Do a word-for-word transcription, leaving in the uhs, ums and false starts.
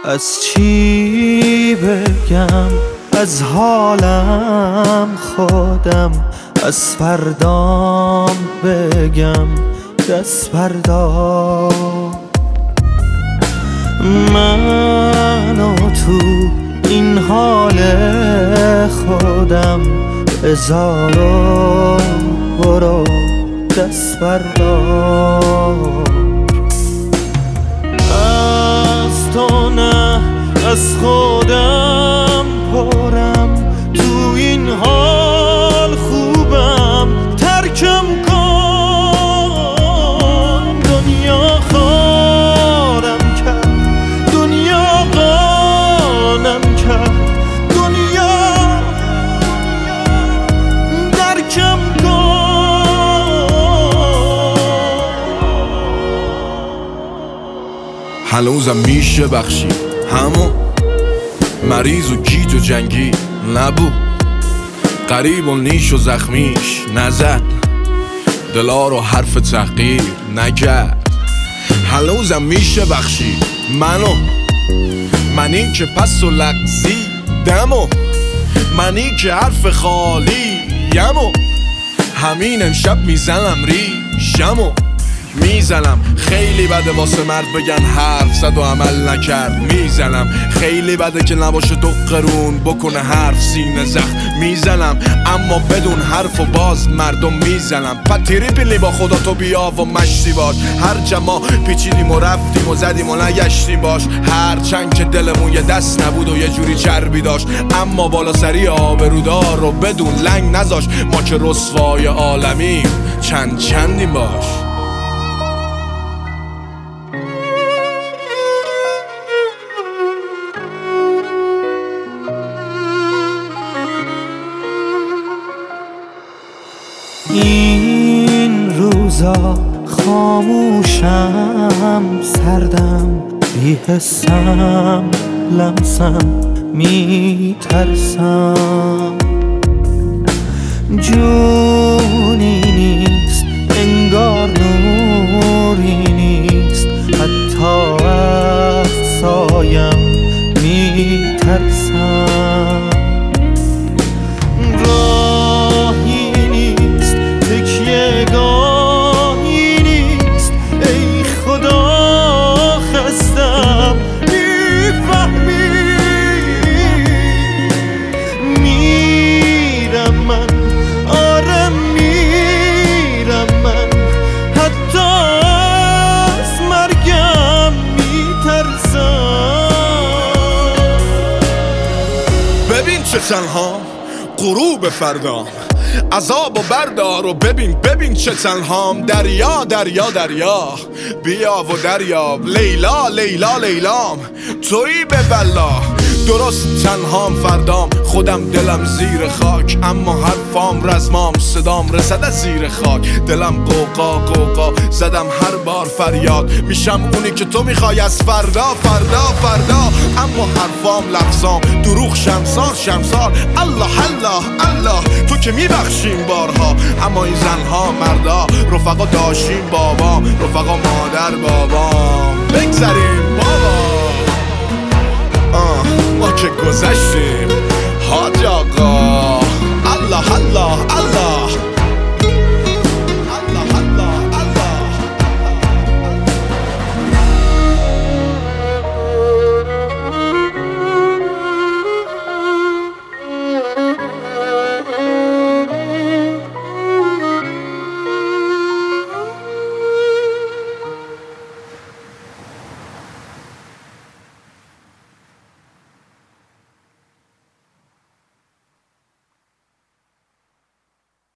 از چی بگم؟ از حالم خودم، از فردام بگم دست فردا. من و تو این حال خودم بذار و برو دست فردا. از تو نه از خودم پرم، تو این حال خوبم ترکم کن. دنیا خارم کرد، دنیا قانم کرد، دنیا درکم کن. هنوزم میشه بخشی همون مریض و گیج و جنگی نبود، قریب و نیش و زخمیش نزد، دلا رو حرف تحقیر نکرد. هنوزم میشه بخشی منو، منی که پس و لغزی دمو، منی که حرف خالی یمو. همین امشب میزنم ریشمو میزنم. خیلی بده واسه مرد بگن حرف زد و عمل نکرد. میزنم خیلی بده که نباشه تو قرون بکنه حرف سینه زخم. میزنم اما بدون حرف و باز مردم میزنم. پتیری پیلی با خدا تو بیا و مشتی باش. هر جما پیچیدیم و رفتیم و زدیم و نگشتیم باش. هر چند که دلمون یه دست نبود و یه جوری چربی داشت، اما بالا سری آبرودار رو بدون لنگ نذاش. ما که رسوای عالمیم چند چندیم باش. این روزا خاموشم، سردم، بی‌حسم، لمسم، میترسم. جونی نیست انگار نوری نیست، حتی از سایم میترسم. ببین چه تنها غروب فردام، عذاب و بردار و ببین ببین چه تنهام. دریا دریا دریا بیا و دریاب. لیلا لیلا لیلام تویی به بلا. درست تنهام فردام، خودم دلم زیر خاک، اما حرفام رزمام صدام رسد از زیر خاک. دلم قوقا قوقا زدم هر بار فریاد. میشم اونی که تو میخوای از فردا فردا فردا، اما حرفام لفظام دروغ شمسار شمسار. الله الله الله تو که میبخشیم بارها، اما این زنها مردا رفقا داشتیم بابام، رفقا مادر بابام. بگذریم بابا ما که گذشتیم حاج آقا. الله الله الله